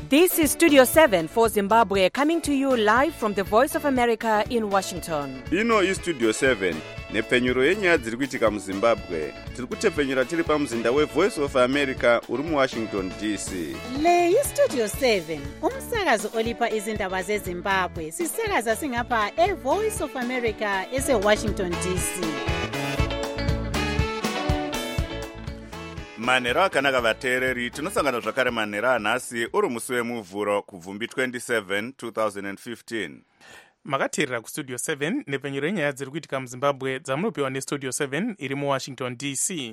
This is Studio 7 for Zimbabwe, coming to you live from the Voice of America in Washington. Ino iStudio 7 nepfenyuro yenyaya dziri kuitika muZimbabwe. Tiri kutepfenyura tiri pamuzinda weVoice of America uri muWashington DC. Le iStudio 7 umsakazo olipa izindaba zeZimbabwe. Sisakaza singapha eVoice of America eseWashington DC. Manhero akanaka vateereri, tinosangana zvakare manhero anhasi uri musi wemuvhuro kubvumbi 27 2015. Makateerera kustudio 7 nepfenyuro yenyaya dziri kuitika muZimbabwe dzamunopiwa nestudio 7 iri muWashington DC.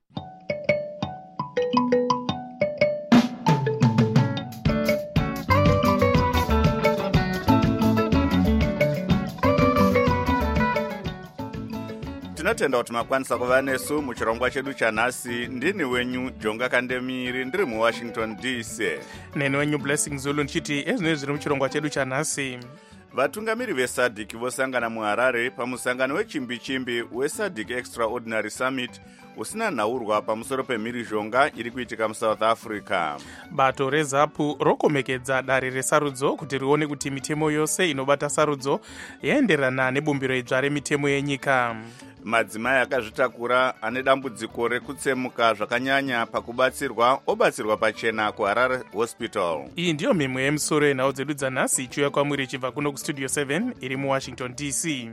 Tinotenda kuti makwanisa kuva nesu muchirongwa chedu chanhasi. Ndini wenyu Jonga Kandemiri ndiri muWashington DC. Neni wenyu Blessing Zulu ndichiti ezvinezvi zviri muchirongwa chedu chanhasi. Vatungamiri veSADC vosangana muHarare pamusangano wechimbi-chimbi weSADC Extraordinary Summit usina nhaurwa pamusoro pemhirizhonga iri kuitika muSouth Africa. Bato reZAPU rokomekedza dare resarudzo kuti rione kuti mitemo yose inobata sarudzo yaenderana nebumbiro idzva remitemo yenyika. Madzimai akazvitakura ane dambudziko rekutsemuka zvakanyanya pakubatsirwa obatsirwa pachena kuHarare Hospital. Iyi ndiyo mimwe yemusoro yenhau dzedu dzanhasi ichiuya kwamuri ichibva kuno kustudio 7 iri muWashington DC.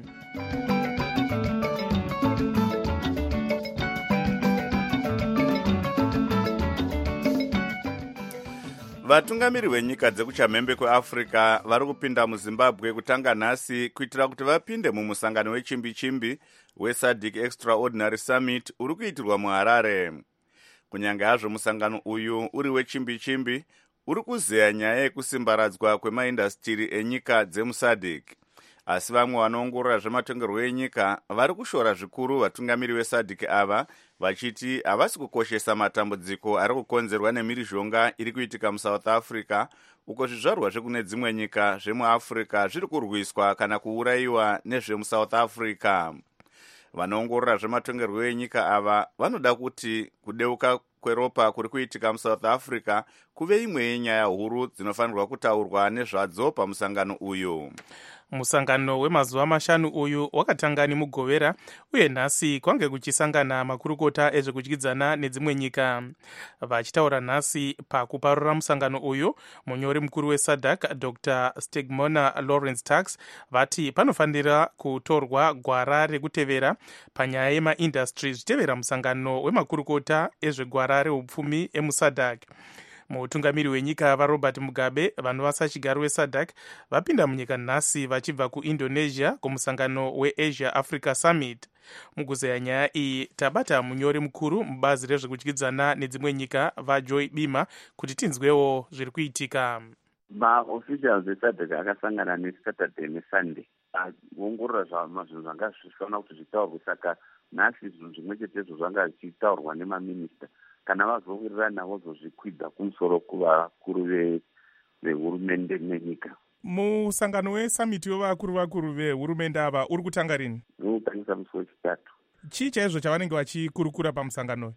Vatungamiri venyika dzekuchamhembe kweAfrica vari kupinda muZimbabwe kutanga nhasi kuitira kuti vapinde mumusangano wechimbi-chimbi weSADC Extraordinary Summit uri kuitirwa muHarare. Kunyange hazvo musangano uyu uri wechimbi-chimbi uri kuzeya nyaya yekusimbaradzwa kwemaindastiri enyika dzemuSADC. Asi vamwe vanoongorora zvematongerwo enyika vari kushora zvikuru vatungamiri veSADC ava vachiti havasi kukoshesa matambudziko ari kukonzerwa nemhirizhonga iri kuitika muSouth Africa, uko zvizvarwa zvekune dzimwe nyika zvemuAfrica zviri kurwiswa kana kuurayiwa nezvemuSouth Africa. Vanoongorora zvematongerwo enyika ava vanoda kuti kudeuka kweropa kuri kuitika muSouth Africa kuve imwe yenyaya huru dzinofanirwa kutaurwa nezvadzo pamusangano uyu. Musangano wemazuva mashanu uyu wakatanga nemugovera uye nhasi kwange kuchisangana makurukota ezvekudyidzana nedzimwe nyika. Vachitaura nhasi pakuparura musangano uyu, munyori mukuru weSADC Dr. Stegmona Lawrence Tax vati panofanira kutorwa gwara rekutevera panyaya yemaindastry zvichitevera musangano wemakurukota ezvegwara reupfumi emuSADC. Mutungamiri wenyika vaRobert Mugabe vanova sachigaro weSADC vapinda munyika nhasi vachibva kuIndonesia kumusangano weAsia Africa Summit. Mukuzeya nyaya iyi tabata munyori mukuru mubazi rezvekudyidzana nedzimwe nyika vaJoy Bima kuti tinzwewo zviri kuitika. Maofficials eSADC akasangana neSaturday neSunday kuongorora zvinhu zvanga zvichifanira kuti zvitaurwe. Saka nhasi zvinhu zvimwe chetezvo zvanga zvichitaurwa nemaminista kana vazowirirana vozozvikwidza kumusoro kuvakuru vehurumende nenyika. Musangano wesamiti wevakuru vehurumende ava uri kutanga rini? Unotangisa musi wechitatu. Chii chaizvo chavanenge vachikurukura pamusangano?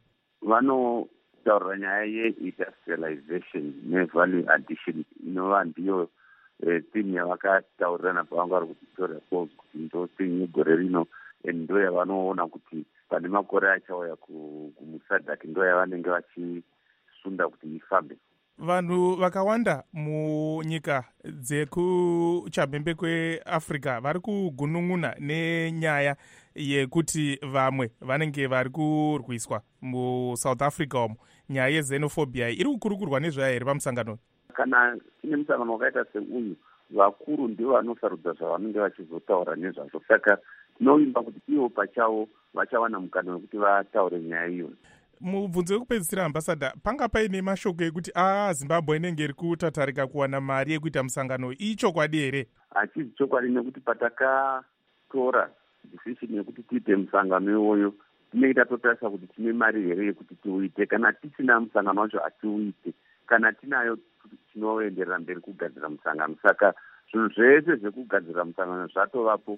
Vanotaurira nyaya yeindustrialization nevalue addition inova ndiyo theme yavakataurirana pavanga vari kuVictoria Falls kuti ndo theme yegore rino, ndo yavanoona kuti pane makore achauya kumuSADC ndo yavanenge vachisunda kuti ifambe. Vanhu vakawanda munyika dzekuchamhembe kweAfrica vari kugunun'una nenyaya yekuti vamwe vanenge vari kurwiswa muSouth Africa umo. Nyaya yexenophobia iri kukurukurwa nezvayo here pamusangano? Kana tine musangano wakaita seuyu, vakuru ndivo vanosarudza zvavanenge vachizotaura nezvazvo. Saka tinovimba kuti ivo pachavo vachawana mukana wekuti vataure nyaya iyo. Mubvunzo wekupedzisira ambassador, panga paine mashoko ekuti Zimbabwe inenge iri kutatarika kuwana mari yekuita musangano, ichokwadi here? Hachisi chokwadi nekuti patakatora decision yekuti tiite musangano iwoyo tinenge tatotarisa kuti tine mari here yekuti tiuite. Kana tisina musangano wacho hatiuite, kana tinayo tinoenderera mberi kugadzira musangano. Saka zvinhu zvese zvekugadzira musangano zvatovapo.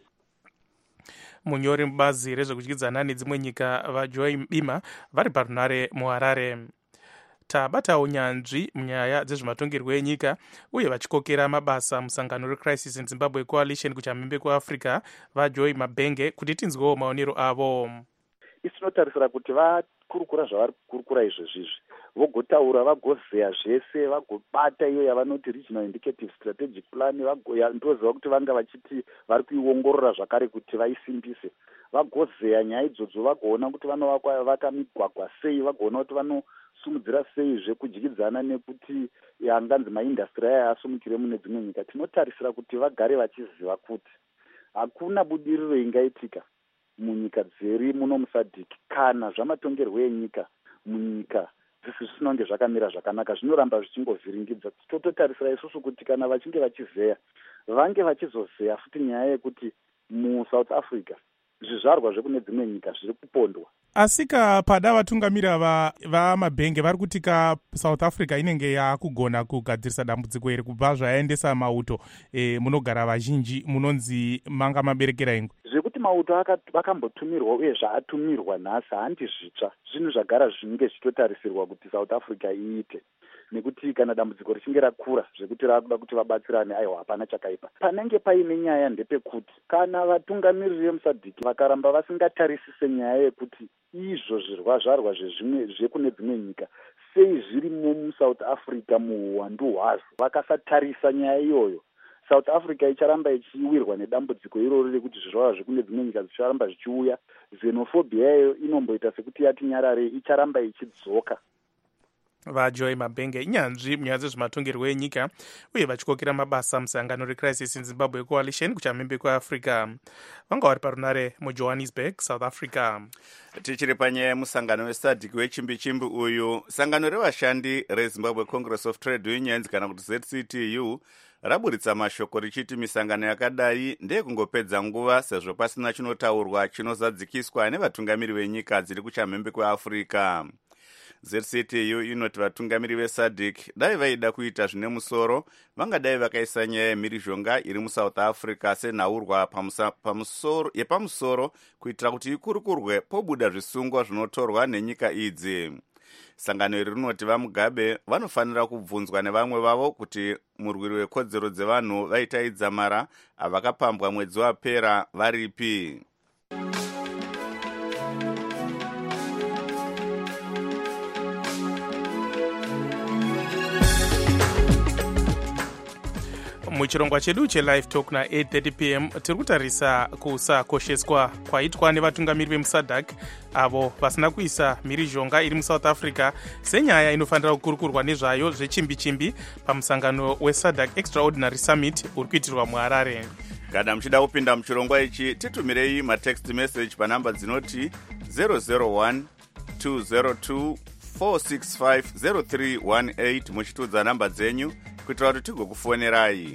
Munyori mubazi rezvekudyidzana nedzimwe nyika vaJoy Bima vari parunare muHarare. tabatawo nyanzvi munyaya dzezvematongerwo enyika uye vachikokera mabasa musangano recrisis in Zimbabwe coalition kuchamhembe kuafrica vajoy mabhenge kuti tinzwewo maonero avo. isi tinotarisira kuti vakurukura zvavari kukurukura izvezvizvi vogotaura vagozeya zvese vagobata iyo yavanoti regional indicative strategic plan ndoziva kuti vanga vachiti vari kuiongorora zvakare kuti vaisimbise vagozeya nyaya idzodzo vagoona kuti vanovaka migwagwa sei vagoona kuti vanosumudzira sei zvekudyidzana nekuti yanganzi maindastry aya asumukire mune dzimwe nyika. Tinotarisira kuti vagare vachiziva kuti hakuna budiriro ingaitika munyika dziri muno musadhiki kana zvamatongerwo enyika munyika zvisinonge zvakamira zvakanaka zvinoramba zvichingovhiringidza. Tototarisira isusu kuti kana vachinge vachizeya vange vachizozeya futi nyaya yekuti muSouth Africa zvizvarwa zvekune dzimwe nyika zviri kupondwa. Asika pada vatungamiri vamabhenge vari kutika South Africa inenge yakugona kugadzirisa dambudziko iri kubva zvaendesa mauto munogara vazhinji munonzi manga maberekera ingwe zvekuti mauto akambotumirwa uye zvaatumirwa nhasi handi zvitsva zvinhu zvagara zvinenge zvichitotarisirwa kuti South Africa iite nekuti kana dambudziko richinge rakura zvekuti rakuda kuti vabatsirane aiwa hapana chakaipa. Panenge paine nyaya ndepekuti kana vatungamiriri vemusadhiki vakaramba vasingatarisise nyaya yekuti izvo zvarwa zvezvimwe zvekune dzimwe nyika sei zvirimo muSouth Africa muuwandu hwazvo vakasatarisa nyaya iyoyo South Africa icharamba ichiwirwa nedambudziko iroro rekuti zvirwara zvekune dzimwe nyika zvicharamba zvichiuya. Xenophobia yayo inomboita sekuti yati nyarare icharamba ichidzoka. vajoy mabhenge inyanzvi munyaya dzezvematongerwo enyika uye vachikokera mabasa musangano recrisis in Zimbabwe coalition kuchamhembe kuafrica vanga vari parunare muJohannesburg, South Africa. Tichiri panyaya yemusangano wesadhiki wechimbi-chimbi uyu, sangano revashandi reZimbabwe Congress of Trade Unions kana kuti ZCTU raburitsa mashoko richiti misangano yakadai ndeyekungopedza nguva sezvo pasina chinotaurwa chinozadzikiswa nevatungamiri venyika dziri kuchamhembe kweafrica. ZCTU inoti vatungamiri veSADC dai vaida kuita zvine musoro vangadai vakaisa nyaya yemhirizhonga iri muSouth Africa senhaurwa yepamusoro kuitira kuti ikurukurwe pobuda zvisungwa zvinotorwa nenyika idzi. Sangano iri rinoti vaMugabe vanofanira kubvunzwa nevamwe vavo kuti murwiri wekodzero dzevanhu vaitaidza mara avakapambwa mwedzi wapera varipi. muchirongwa chedu chelive talk na8:30 pm tiri kutarisa kusakosheswa kwaitwa nevatungamiri vemusadhak avo vasina kuisa mhirizhonga iri muSouth Africa senyaya inofanira kukurukurwa nezvayo zvechimbi-chimbi pamusangano wesadhak extraordinary summit uri kuitirwa muHarare. Kana muchida kupinda muchirongwa ichi titumirei matext message panhamba dzinoti 001 202 465 0318 muchitudza namba dzenyu kuitira kuti tigokufonerai.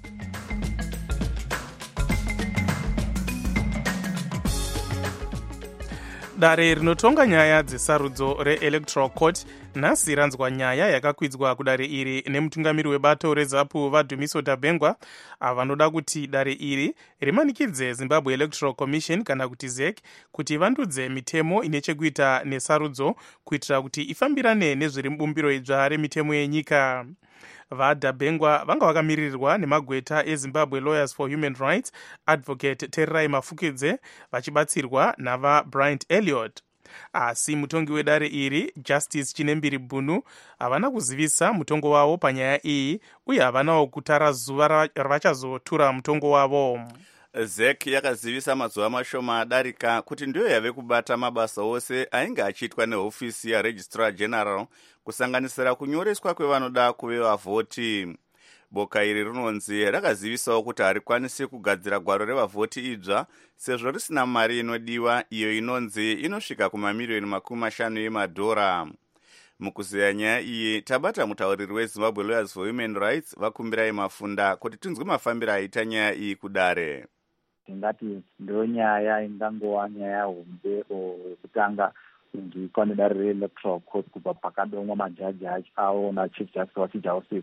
Dare rinotonga nyaya dzesarudzo reelectoral court nhasi ranzwa nyaya yakakwidzwa kudare iri nemutungamiri webato reZAPU vaDumiso Dabengwa vanoda kuti dare iri rimanikidze Zimbabwe Electoral Commission kana kuti ZEC kuti ivandudze mitemo ine chekuita nesarudzo kuitira kuti ifambirane nezviri mubumbiro idzva remitemo yenyika. VaDabengwa vanga vakamirirwa nemagweta eZimbabwe Lawyers for Human Rights, Advocate Tererai Mafukidze vachibatsirwa navaBryant Elliot. Asi mutongi wedare iri Justice Chinembiri Bunu havana kuzivisa mutongo wavo panyaya iyi uye havanawo kutara zuva ravachazotura mutongo wavo. ZEC yakazivisa mazuva mashoma adarika kuti ndiyo yave kubata mabasa ose ainge achiitwa nehofisi yaRegistrar General kusanganisira kunyoreswa kwevanoda kuve vavhoti. Boka iri rinonzi rakazivisawo kuti harikwanisi kugadzira gwaro revavhoti idzva sezvo risina mari inodiwa iyo inonzi inosvika kumamiliyoni $50 emadhora. Mukuzeya nyaya iyi tabata mutauriri weZimbabwe Lawyers for Human Rights Vakumbirai Mafunda kuti tinzwe mafambiro aita nyaya iyi kudare. Tingati ndo nyaya ingangova nyaya hombe yekutanga kundiikwa nedare reelectoral court kubva pakadomwa majaji awo nachief justice wachijauseko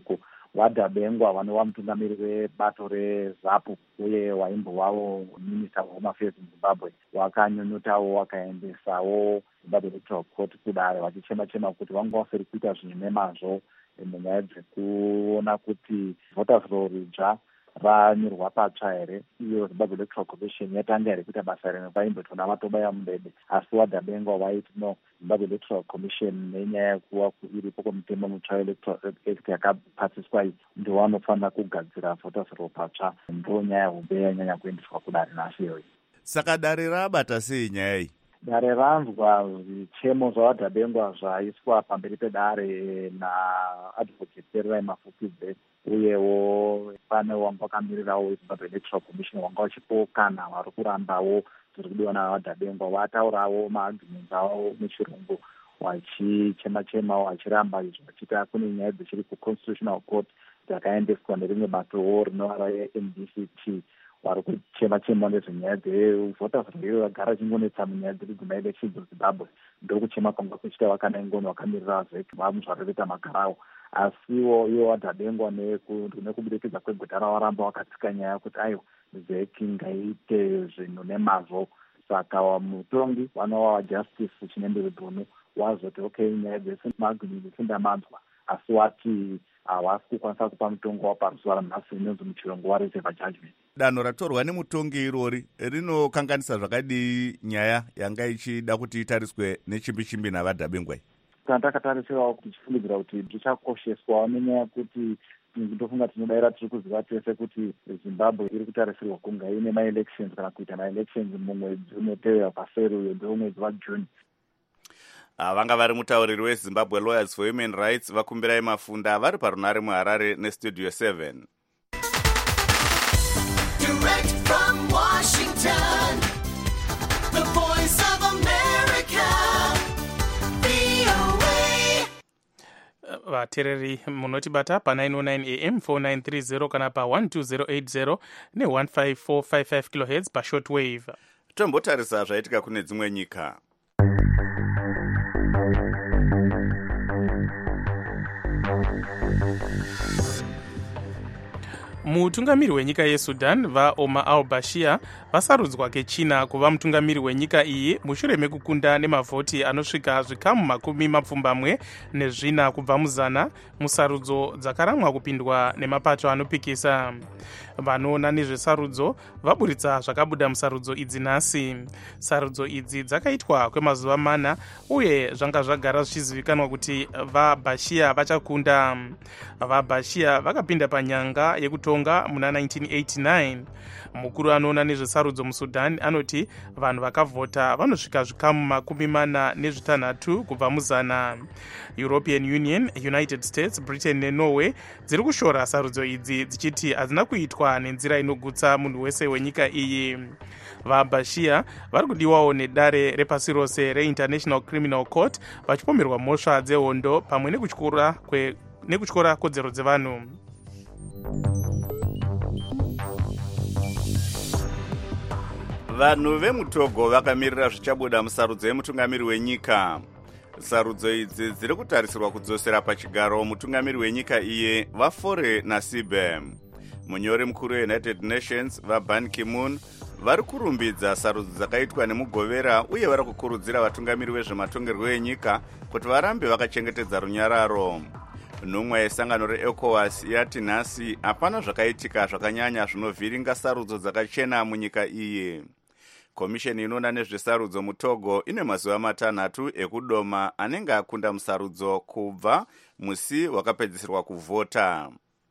vadhabengwa vanova mutungamiri webato reZAPU uye waimbo wavo minista wehome affairs muzimbabwe wakanyonyotawo wakaendesawo Zimbabwe Electoral Court kudare vachichema-chema kuti vanga vasiri kuita zvinhu nemazvo munyaya dzekuona kuti voters roll ridzva ranyorwa patsva here, iyo Zimbabwe Electoral Commission yatanga here kuita basa rimwe vaimbotona vatobaya mudede. Asi vadhabengwa vaiti no, Zimbabwe Electoral Commission nenyaya yekuva iripo kwemutemo mutsva Electoral Act yakapasiswa iyi ndo vanofanira kugadzira voters roll patsva. Ndo nyaya hombe yanyanya kuendeswa kudare nhasi iyoyi. Saka dare rabata sei nyaya iyi? Dare ranzwa zvichemo zvavadhabengwa zvaiswa pamberi pedare naadvocate Tererai Mafukidze, uyewo pane wanga wakamirirawo Zimbabwe Electoral Commission wanga wachipokana vari kurambawo zviri kudiwa navadhabengwa. Vataurawo maarguments avo muchirungu vachichema-chemawo vachiramba izvo vachita kune nyaya dzichiri kuConstitutional Court dzakaendeswa nerimwe batowo rinova raNDCT vari kuchema-chema nezvenyaya dzevoters roll vagara chingonetsa munyaya dzekudzima-elections muZimbabwe. Ndokuchema kwanga kuchita vakanaingoni vakamirira ZEC vamuzvareveta magarawo. Asiwo ivo vadhabengwa nekubudikidza kwegweta ravaramba vakatsika nyaya kuti aiwa ZEC ngaite zvinhu nemazvo. Saka mutongi vanova wajustice Chinembere Bunu wazoti okay, nyaya dzese maagumini sindamanzwa, asi wati havasi kukwanisa kupa mutongo waparuzuva ranhasi inonzi muchirungu wareserve judgment. Danho ratorwa nemutongi irori rinokanganisa zvakadii nyaya yanga ichida kuti itariswe nechimbi-chimbi navadhabengwa iyi? Tandakatarisirawo kuti tichifungidzira kuti zvichakosheswawo nenyaya yekuti ndofunga tinodaira tiri kuziva tese kuti Zimbabwe iri kutarisirwa kunge ine maelections kana kuita maelections mumwedzi unotevera paseri uyo ndewomwedzi waJune. Vanga vari mutauriri weZimbabwe Lawyers for Human Rights Vakumbirai Mafunda vari parunare muHarare neStudio 7. Direct from Washington, the voice of America, VOA. Vatereri munotibata pa 909 AM 4930 kana pa 12080 ne15455 kHz pa shortwave. Tombotarisa zvaitika kune dzimwe nyika. Mutungamiri wenyika yeSudan vaOmar al-Bashir vasarudzwa kechina kuva mutungamiri wenyika iyi mushure mekukunda nemavhoti anosvika zvikamu 24 kubva muzana musarudzo dzakaramwa kupindwa nemapato anopikisa. Vanoona nezvesarudzo vaburitsa zvakabuda musarudzo idzi nhasi. Sarudzo idzi dzakaitwa kwemazuva 4 uye zvanga zvagara zvichizivikanwa kuti vaBashir vachakunda. VaBashir vakapinda panyanga yekutonga muna 1989. Mukuru anoona nezvesarudzo muSudan anoti vanhu vakavhota vanosvika zvikamu 46 kubva muzana. European Union, United States, Britain neNorway dziri kushora sarudzo idzi dzichiti hadzina kuitwa nenzira inogutsa munhu wese wenyika iyi. VaBashir vari kudiwawo nedare repasi rose reInternational Criminal Court vachipomerwa mhosva dzehondo pamwe nekutyora kodzero dzevanhu. Vanhu vemuTogo vakamirira zvichabuda musarudzo yemutungamiri wenyika. Sarudzo idzi dziri kutarisirwa kudzosera pachigaro mutungamiri wenyika iye vaFore Nasibe. Munyori mukuru weUnited Nations vaBan Ki-moon vari kurumbidza sarudzo dzakaitwa nemugovera uye vari kukurudzira vatungamiri vezvematongerwo enyika kuti varambe vakachengetedza runyararo. Nhumwa yesangano reECOWAS yati nhasi hapana zvakaitika zvakanyanya zvinovhiringa sarudzo dzakachena munyika iyi. Komisheni inoona nezvesarudzo muTogo ine mazuva 6 ekudoma anenge akunda musarudzo kubva musi wakapedzisirwa kuvhota.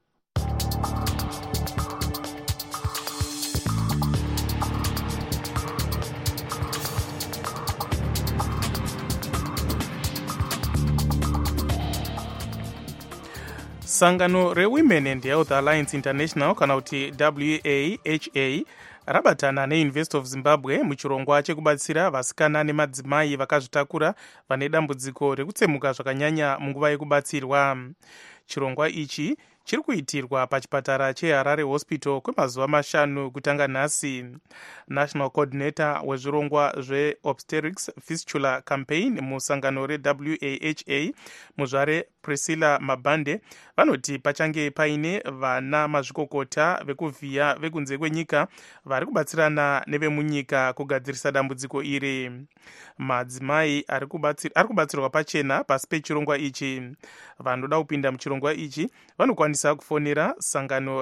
Sangano reWomen and Health Alliance International kana kuti WAHA rabatana neUniversity of Zimbabwe muchirongwa chekubatsira vasikana nemadzimai vakazvitakura vane dambudziko rekutsemuka zvakanyanya munguva yekubatsirwa. Chirongwa ichi chiri kuitirwa pachipatara cheharare hospital kwemazuva 5 kutanga nhasi. National Coordinator wezvirongwa zveobstetrics fistula campaign musangano reWAHA muzvare Priscilla Mabande vanoti pachange paine vana mazvikokota vekuvhiya vekunze kwenyika vari kubatsirana nevemunyika kugadzirisa dambudziko iri. Madzimai ari kubatsirwa pachena pasi pechirongwa ichi. Vanoda kupinda muchirongwa ichi vanokwanisa kufonera sangano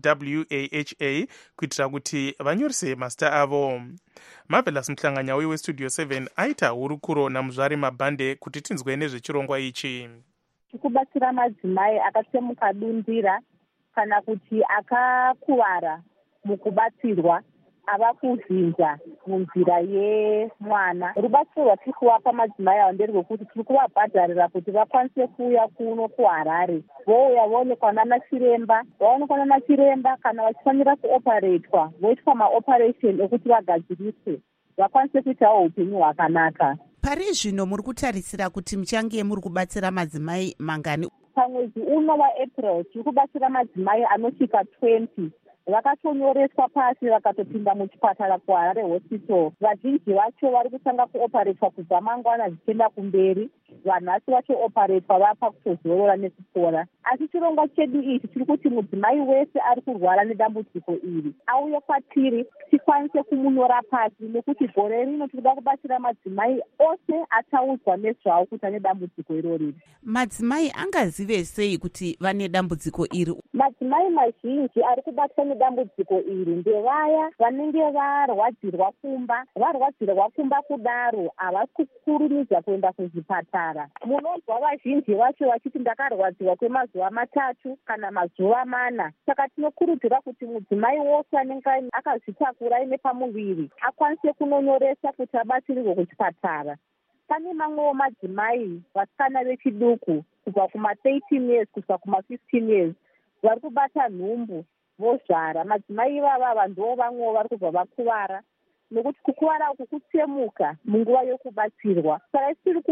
reWAHA kuitira kuti vanyorise mazita avo. Marvelous Mhlanganyauyi westudio 7 aita hurukuro namuzvare Mabande kuti tinzwe nezvechirongwa ichi. Kubatsira madzimai akatsemuka dundira kana kuti akakuvara mukubatsirwa ava kuvhinza munzira yemwana. Rubatsiro rwatiri kuvapa madzimai avo nderwekuti tiri kuvabhadharira kuti vakwanise kuuya kuno kuHarare vouya voonekwa nanachiremba. Vaonekwa nanachiremba kana vachifanira kuoparetwa voitwa maoperation ekuti vagadziriswe vakwanise kuitawo upenyu hwakanaka. Pari zvino muri kutarisira kuti muchange muri kubatsira madzimai mangani? Pamwedzi uno waApril tiri kubatsira madzimai anosvika 20. Vakatonyoreswa pasi vakatopinda muchipatara kuHarare hospital. Vazhinji vacho vari kutanga kuoparetwa kubva mangwana zvichienda kumberi. Vanhasi vachooparetwa vapa kutozorora nekupora. Asi chirongwa chedu ichi chiri kuti mudzimai wese ari kurwara nedambudziko iri auye kwatiri tikwanise kumunyora pasi, nekuti gore rino tinoda kubatsira madzimai ose ataudzwa nezvawo kuti ane dambudziko irori. Madzimai angazive sei kuti vane dambudziko iri? Madzimai mazhinji ari kubatwa nedambudziko iri ndevaya vanenge varwadzirwa kumba. Varwadzirwa kumba kudaro havasi kukurumidza kuenda kuzvipatara. Munonzwa vazhinji vacho vachiti ndakarwadziwa kwemazuva 3 kana mazuva 4. Saka tinokurudzira kuti mudzimai wose anenge akazvitakura aine pamuviri akwanise kunonyoresa kuti abatsirirwe kuchipatara. Pane mamwewo madzimai vasikana vechiduku kubva kuma13 years kusvika kuma15 years vari kubata nhumbu vozvara. Madzimai ivava ndo vamwewo vari kubva vakuvara, nekuti kukuvara uku kutsemuka munguva yokubatsirwa. Saka tiri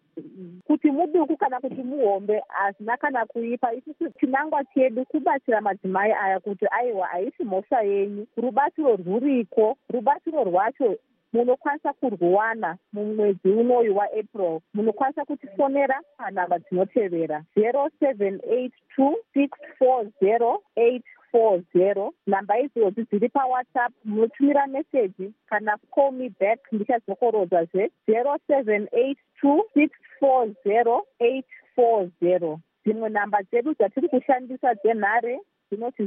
kuti muduku kana kuti muhombe hazina kana kuipa. Isusu chinangwa chedu kubatsira madzimai aya kuti aiwa haisi mhosva yenyu, rubatsiro rwuriko. Rubatsiro rwacho munokwanisa kurwana mumwedzi unoyu waApril. Munokwanisa kutifonera panhamba dzinotevera 0782640840. Namba idzodzo dziri paWhatsApp. Munotumira meseji kana call me back ndichadzokorodzazve 0782640840. Dzimwe namba dzedu dzatiri kushandisa dzenhare dzinoti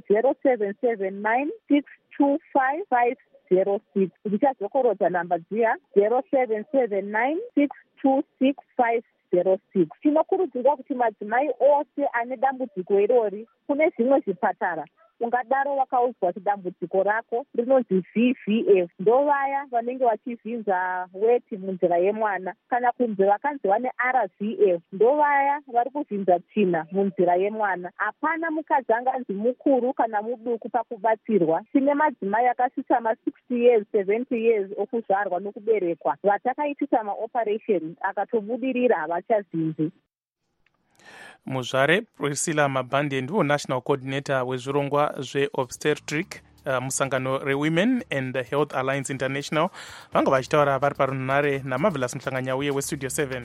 0779625506. Ndichadzokorodza namba dziya 0779626506. Tinokurudzirwa kuti madzimai ose ane dambudziko irori, kune zvimwe zvipatara ungadaro wakaudzwa kuti dambudziko rako rinonzi VVF, ndovaya vanenge vachivhinza weti munzira yemwana. Kana kunzi vakanzi vane RVF, ndovaya vari kuvhinza tsvina munzira yemwana. Hapana mukadzi anganzi mukuru kana muduku pakubatsirwa. Tine madzimai akasvitsa ma60 years 70 years okuzvarwa nokuberekwa vatakaitisa maoperation akatobudirira havachazvinzi. Muzvare Priscilla Mabande ndiwo National Coordinator wezvirongwa zveobstetric musangano reWomen and Health Alliance International vanga vachitaura vari parunhare naMarvelous Mhlanganyauyi westudio 7.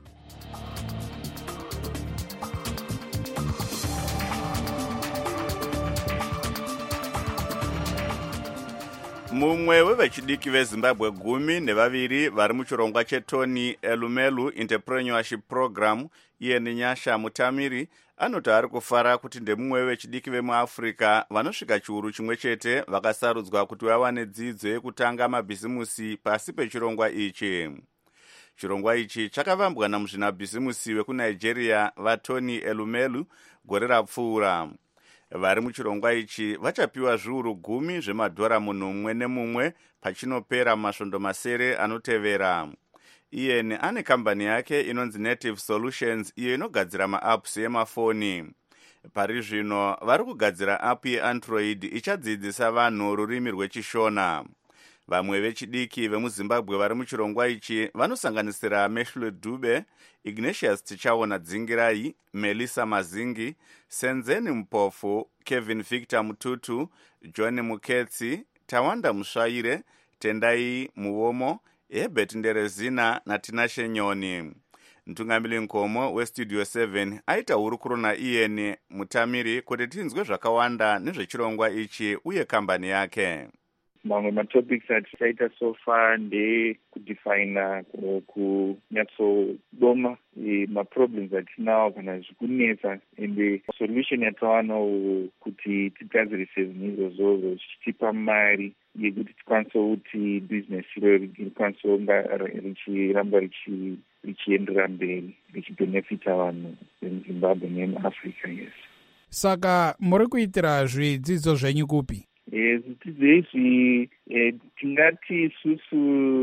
Mumwe wevechidiki veZimbabwe 12 vari muchirongwa cheTony Elumelu Entrepreneurship Program iye nenyasha mutamiri anoti ari kufara kuti ndemumwe wevechidiki vemuAfrica vanosvika chiuru chimwe chete vakasarudzwa kuti vawane dzidzo yekutanga mabhizimusi pasi pechirongwa ichi. Chirongwa ichi chakavambwa namuzvinabhizimusi wekuNigeria vaTony Elumelu gore rapfuura. Vari muchirongwa ichi vachapiwa zviuru 10 zvemadhora munhu mumwe nemumwe pachinopera masvondo masere anotevera. Iye ane kambani yake inonzi Native Solutions iyo inogadzira maapps emafoni. Pari zvino vari kugadzira app yeAndroid ichadzidzisa vanhu rurimi rwechishona. vamwe vechidiki vemuzimbabwe vari muchirongwa ichi vanosanganisira Meshlwe Dube, Ignatius Tichaona Dzingirai, Melissa Mazingi, Senzeni Mpofu, Kevin Victor Mututu, John Muketsi, Tawanda Musvaire, Tendai Muomo, Herbert Nderezina naTinashe Nyoni. Mtungamiri Nkomo westudio 7 aita hurukuro naIan Mutamiri kuti tinzwe zvakawanda nezvechirongwa ichi uye kambani yake. Mamwe matopics atichaita so far ndekudefina kunyatsodoma maproblems atinawo kana zvikunetsa ende solution yatawanawo kuti tigadzirise zvinhu izvozvo zvichitipa mari yekuti tikwanise kuti business iro rikwanise kunga richiramba richiendera mberi richibenefita vanhu vemuzimbabwe nemuafrica. Yes. Saka muri kuitira zvidzidzo zvenyu kupi? Zvidzidzo izvi tingati isusu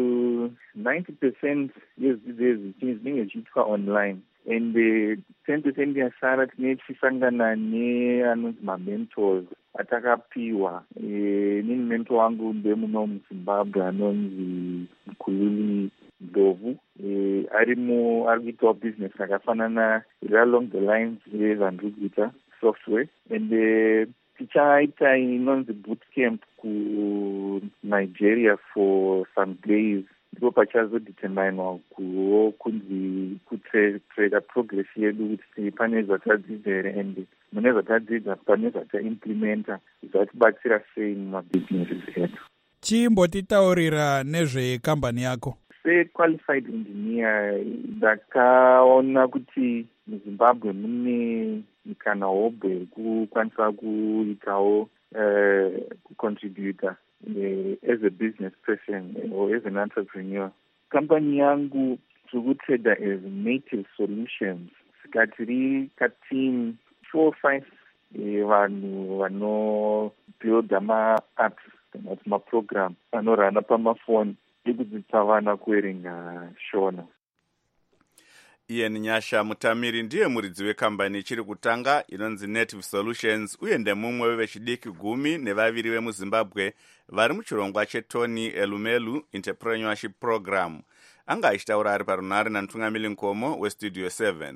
90% yezvidzidzo izvi zvinenge zvichiitwa online and 10% yasara tine tichisangana neanonzi mamentors atakapiwa. Nini mentor wangu ndemuno muzimbabwe anonzi Mkhululi Ndlovu, ari kuitawo business akafanana along the lines yezvandirikuita software and tichaita inonzi bootcamp kuNigeria for some days ndipo pachazodeterminwa kunzi kutrader progress yedu kuti pane zvatadzidza here and mune zvatadzidza pane zvataimplementa zvatibatsira sei mumabusinesses edu. Chimbotitaurira nezvekambani yako. Se-qualified engineer ndakaona kuti muzimbabwe mune kana hobwe kukwanisa kuitawo kucontributor as a business person or as an entrepreneur. Kambani yangu tikutrada as native solutions. Sikatiri kateam 4-5 vanhu vanobuilda ma-apps kana kuti maprogram anorana pamafoni ekudzipa vana kuerenga shona. Ian Nyasha Mutamiri ndiye muridzi wekambani ichiri kutanga inonzi Native Solutions uye ndemumwe wevechidiki 12 vemuzimbabwe vari muchirongwa cheTony Elumelu Entrepreneurship Program. Anga achitaura ari parunhare naMtungamiri Nkomo westudio 7.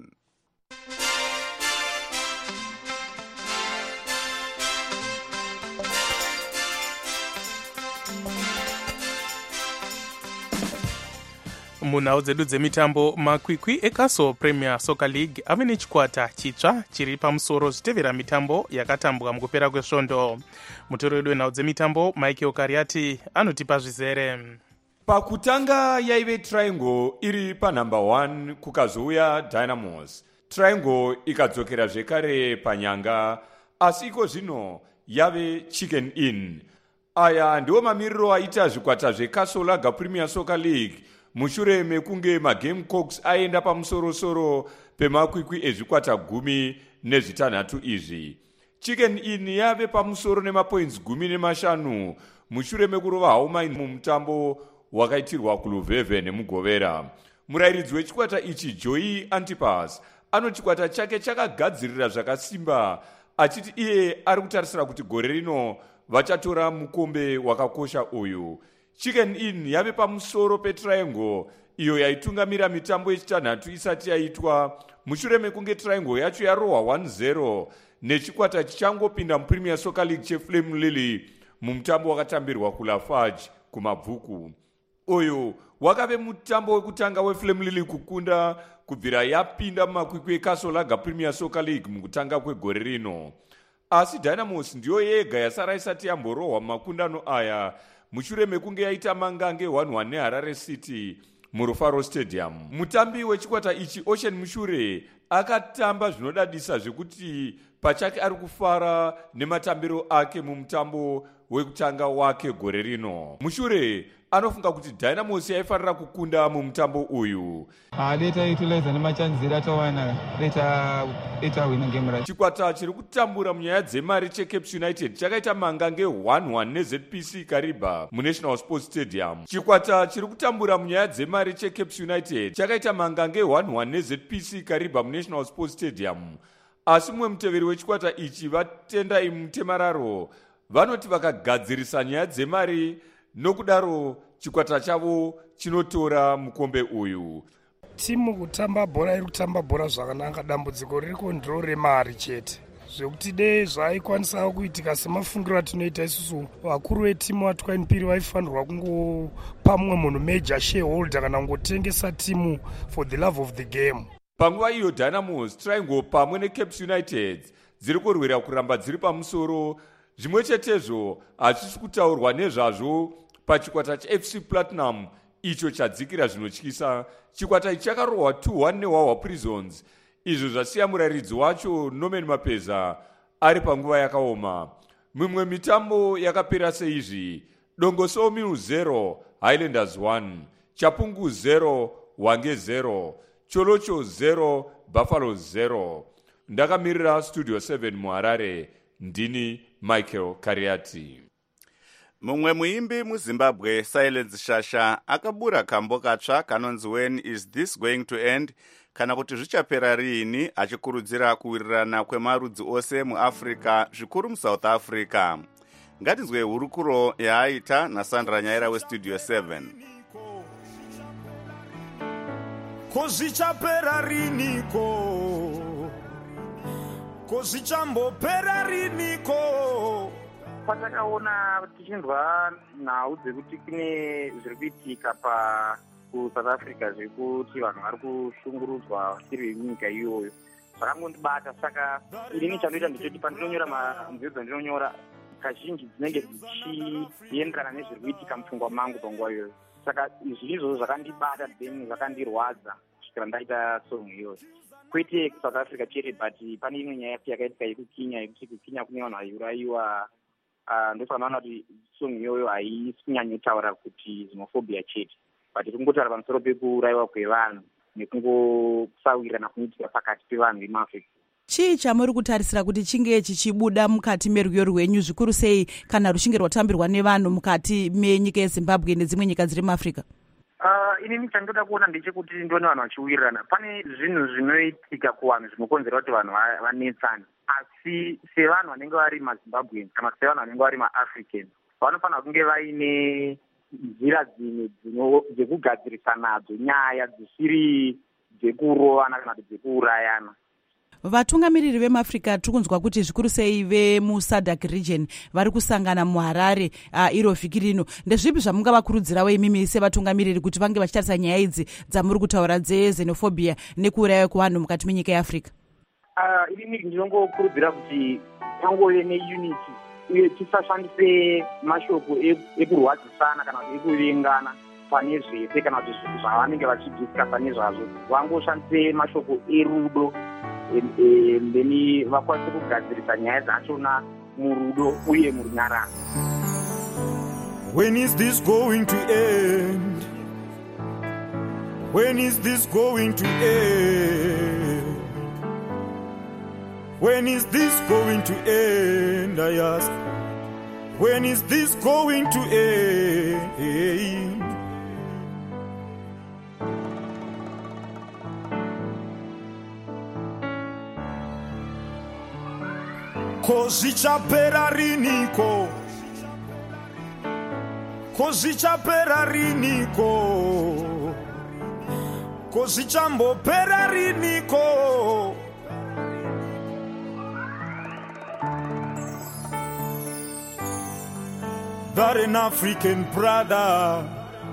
munhau dzedu dzemitambo, makwikwi eCastle Premier Soccer League ave nechikwata chitsva chiri pamusoro zvitevera mitambo yakatambwa mukupera kwesvondo. Mutoro wedu wenhau dzemitambo Michael Kariati anotipa zvizere. Pakutanga yaive Triangle iri panumber 1 kukazouya Dynamos. Triangle ikadzokera zvekare panyanga, asi iko zvino yave Chicken Inn. Aya ndiwo mamiriro aita zvikwata zveCastle Lager Premier Soccer League mushure mekunge maGamecocks aenda pamusorosoro pemakwikwi ezvikwata 16 izvi. Chicken Inn yave pamusoro nemapoints 15 mushure mekurova Haumain mumutambo wakaitirwa kuLuveve nemugovera. Murairidzi wechikwata ichi Joey Antipas anochikwata chake chakagadzirira zvakasimba achiti iye ari kutarisira kuti gore rino vachatora mukombe wakakosha uyu. Chicken Inn yave pamusoro peTriangle iyo yaitungamira mitambo yechitanhatu isati yaitwa mushure mekunge Triangle yacho yarohwa 1-0 nechikwata chichangopinda muPremier Soccer League cheFlame Lily mumutambo wakatambirwa kuLafarge kumabvuku. Uyu wakave mutambo wekutanga weFlame Lily kukunda kubvira yapinda mumakwikwi eCastle Lager Premier Soccer League mukutanga kwegore rino. Asi Dynamos ndiyo yega yasara isati yamborohwa mumakundano aya mushure mekunge yaita mangange 1-1 neHarare City muRufaro Stadium. Mutambi wechikwata ichi Ocean Mushure akatamba zvinodadisa zvekuti pachake ari kufara nematambiro ake mumutambo wekutanga wake gore rino. Mushure anofunga kuti Dynamos yaifarira kukunda mumutambo uyu. Data utilize nemachanzira tawana data win game right. Chikwata chiri kutambura munyaya dzemari cheCape United chakaita mangange 1-1 neZPC Kariba muNational Sports Stadium. Chikwata chiri kutambura munyaya dzemari cheCape United chakaita mangange 1-1 neZPC Kariba muNational Sports Stadium. Asi mumwe muteveri wechikwata ichi Vatendai Mutemararo vanoti vakagadzirisa nyaya dzemari nokudaro chikwata chavo chinotora mukombe uyu. Timu kutamba bhora iri kutamba bhora zvakanaka, dambudziko riri kondiro remari chete. Zvekuti dei zvaikwanisa kuitika semafungiro atinoita isusu vakuru vetimu vatwainipiri vaifanirwa kungopa mumwe munhu major shareholder kana kungotengesa timu for the love of the game. Panguva iyo Dynamos, Triangle pamwe neCaps United dziri kurwira kuramba dziri pamusoro. Zvimwe chetezvo hazvisi kutaurwa nezvazvo pachikwata chaFC Platinum icho chadzikira zvinotyisa. Chikwata ichi chakarohwa 2-1 neHwaHwa Prisons, izvo zvasiya murayiridzi wacho Norman Mapeza ari panguva yakaoma. Mimwe mitambo yakapera seizvi: Dongoso Mills 0 Highlanders 1, Chapungu 0 Hwange 0, Cholocho 0 Buffalo 0. Ndakamirira Studio 7 muHarare, ndini Michael Kariati. Mumwe muimbi muZimbabwe Silence Shasha akabura kambo katsva kanonzi When is this going to end, kana kuti zvichapera riini, achikurudzira kuwirirana kwemarudzi ose muAfrica, zvikuru muSouth Africa. Ngatinzwe hurukuro yaaita naSandra Nyaira weStudio 7. Kozvichapera riniko, kozvichambopera riniko. Patakaona tichinzwa nhau dzekuti kune zviri kuitika kuSouth Africa zvekuti vanhu vari kushungurudzwa vasiri venyika iyoyo, zvakangondibata. Saka inini chandoita ndechoti pandinonyora nziyo dzandinonyora kazhinji dzinenge dzichienderana nezviri kuitika mupfungwa mangu panguva iyoyo. Saka izvi izvozvo zvakandibata, then zvakandirwadza kusvikira ndaita song iyoyo. Kwete kuSouth Africa chete, but pane imwe nyaya yakaitika yekukinya, yekuti kukinya kune vanhu vaiurayiwa. Ndosanaona kuti song iyoyo haisi kunyanyotaura kuti xenophobia chete, but kungotaura pamusoro pekuurayiwa kwevanhu nekungosawirirana kunoitika pakati pevanhu vemuAfrica. Chii chamuri kutarisira kuti chinge chichibuda mukati merwiyo rwenyu, zvikuru sei kana ruchinge rwatambirwa nevanhu mukati menyika yeZimbabwe nedzimwe nyika dziri muAfrica? Inini chandoda kuona ndechekuti ndione vanhu vachiwirirana. Pane zvinhu zvinoitika kuvanhu zvinokonzera kuti vanhu vanetsane, asi sevanhu vanenge vari maZimbabweans kana sevanhu vanenge vari maAfricans vanofanira kunge vaine nzira dzimwe dzekugadzirisa nadzo nyaya dzisiri dzekurovana kana kuti dzekuurayana. Vatungamiriri vemuAfrica tiri kunzwa kuti zvikuru sei vemuSADC region vari kusangana muHarare iro vhiki rino. Ndezvipi zvamungavakurudzirawo imimi sevatungamiriri kuti vange vachitarisa nyaya idzi dzamuri kutaura dzexenophobia nekuurayiwa kwevanhu mukati menyika yeAfrica? Inini ndinongokurudzira kuti pangove neunity uye tisashandise mashoko ekurwadzisana kana kuti ekuvengana pane zvese kana kuti zvavanenge vachidhiskasa nezvazvo. Vangoshandise mashoko erudo, then vakwanise kugadzirisa nyaya dzachona murudo uye murunyararo. When is this going to end? When is this going to end? When is this going to end, I ask? When is this going to end? Kozvichapera riniko, kozvichapera riniko, kozvichambopera riniko. That an African brother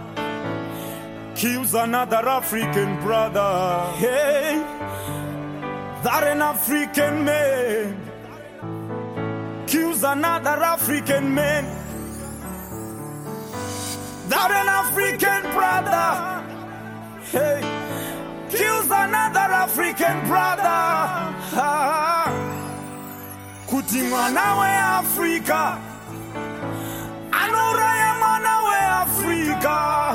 kills another African brother. Hey, that an African man kills another African man. That an African brother, hey, kills another African brother. Kuti mwana we Africa anouraya mwana we Africa.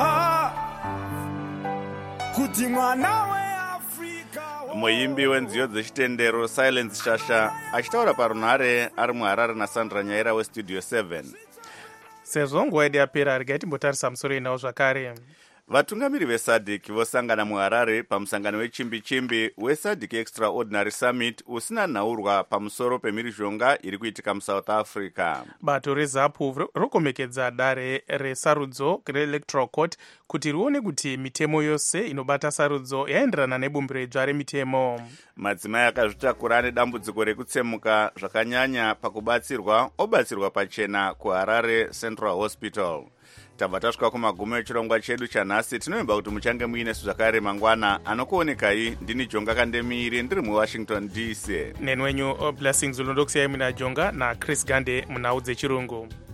Kuti mwana we muimbi wenziyo dzechitendero Silence Shasha achitaura parunhare ari muHarare naSandra Nyaira weStudio 7. Sezvo nguva yedu yapera regai timbotarisa musoro inawo zvakare. vatungamiri vesadc vosangana muharare pamusangano wechimbi-chimbi wesadc extraordinary summit usina nhaurwa pamusoro pemhirizhonga iri kuitika musouth africa. bato rezapu rokomekedza dare resarudzo reelectoral court kuti rione kuti mitemo yose inobata sarudzo yaenderana nebumbiro idzva remitemo. madzimai akazvitakura ane dambudziko rekutsemuka zvakanyanya pakubatsirwa obatsirwa pachena kuharare central hospital. tabva tasvika kumagumo echirongwa chedu chanhasi. tinovimba kuti muchange muinesu zvakare mangwana. anokuonekai ndini jonga kandemiri ndiri muwashington dc. nenwenyu blessings ulondokusiyai muna jonga nachris gande munhau dzechirungu.